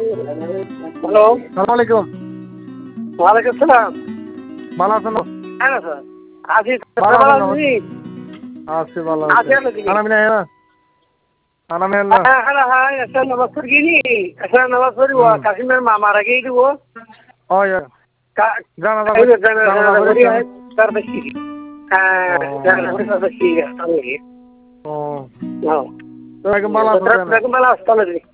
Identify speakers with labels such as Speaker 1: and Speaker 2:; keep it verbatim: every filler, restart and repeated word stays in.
Speaker 1: Hello,
Speaker 2: সালাম আলাইকুম।
Speaker 1: ওয়ালাইকুম সালাম।
Speaker 2: ভালো আছেন?
Speaker 1: হ্যাঁ স্যার, আছি।
Speaker 2: ভালো
Speaker 1: ভালো
Speaker 2: আছেন?
Speaker 1: আছি।
Speaker 2: আছি ভালো
Speaker 1: আছি
Speaker 2: আছি।
Speaker 1: আলো দিকে।
Speaker 2: খানা পিনা হ্যাঁ খানা পিনা না
Speaker 1: হ্যাঁ হ্যাঁ হ্যাঁ, একটা নামাজ পড়ি নি, একটা নামাজ পড়ি ও কাশিমের মা মারা গিয়ে দিব।
Speaker 2: ওই জানা
Speaker 1: এই
Speaker 2: যাবে
Speaker 1: জানা
Speaker 2: জানা
Speaker 1: জানা
Speaker 2: যাবে
Speaker 1: করি তার বেশি। হ্যাঁ, জানা করি তার বেশি।
Speaker 2: ও
Speaker 1: হ্যাঁ।
Speaker 2: তো একদম ভালো আছেন?
Speaker 1: ভালো আসতে